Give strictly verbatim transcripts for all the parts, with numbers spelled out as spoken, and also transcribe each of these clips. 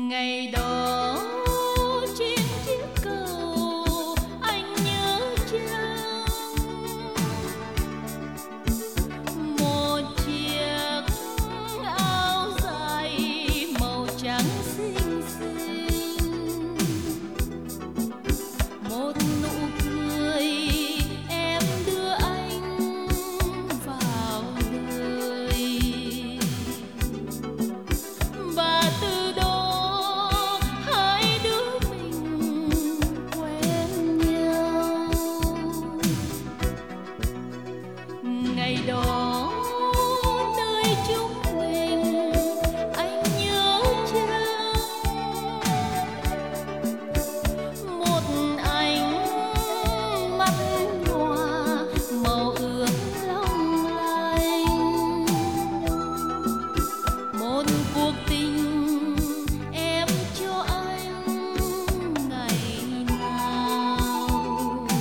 Ngày đó trên chiếc cầu anh nhớ chăng, một chiếc áo dài màu trắng xinh xinh, một nụ cười em đưa anh vào đời. Và từ đó hai đứa mình quen nhau. Ngày đó nơi chúng mình anh nhớ chăng, một ánh mắt nhòa màu ướt long lanh, một cuộc tình em cho anh ngày nào.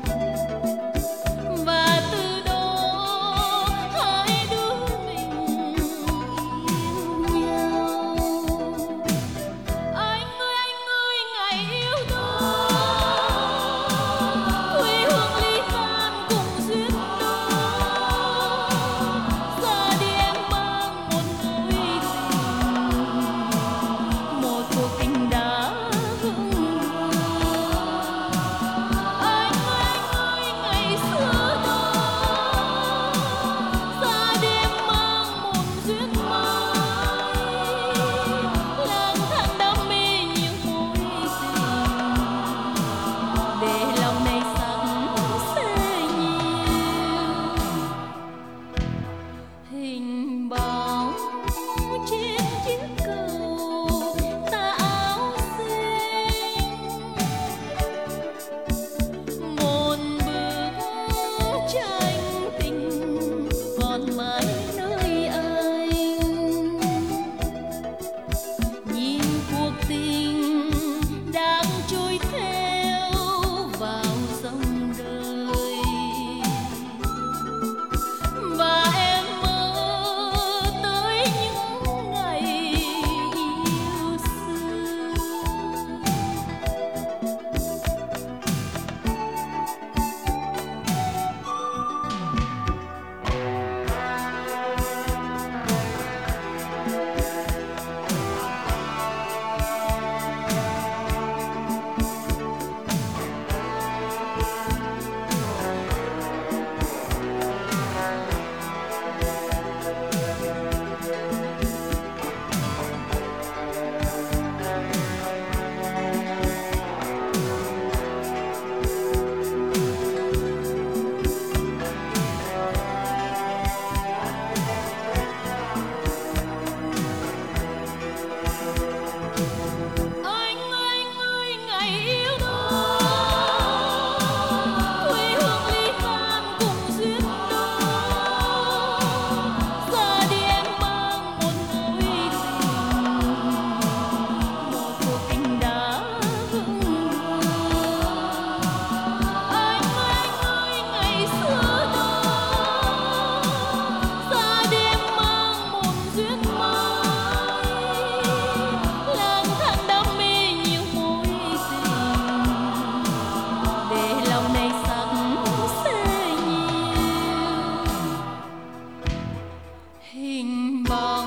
Và từ đó hai đứa mình yêu nhau. Anh ơi anh ơi ngày yêu đó, quê hương ly tan cùng duyên đó. Ra đi em mang một mối tình, một cuộc tình đã vững vàng. Anh ơi anh ơi ngày xưa đó, ra đi em mang một duyên mai, lang thang đam mê những mối tình, để lòng này sắc sẽ nhiều. Hình bóng trên chiếc cầu tà áo xinh, một bức tranh tình còn mãi nơi anh. Nhìn cuộc tình đang trôi theo vào dòng đời, và em mơ tới những ngày yêu xưa. Anh ơi anh ơi ngày yêu đó, quê hương ly tan cùng duyên đó. Ra đi em mang một mối tình, một cuộc tình đã vững vàng. Anh ơi anh ơi ngày xưa đó, ra đi em mang một duyên mai, lang thang đam mê nhiều mối tình, để lòng này sắc sẽ nhiều. Hình bóng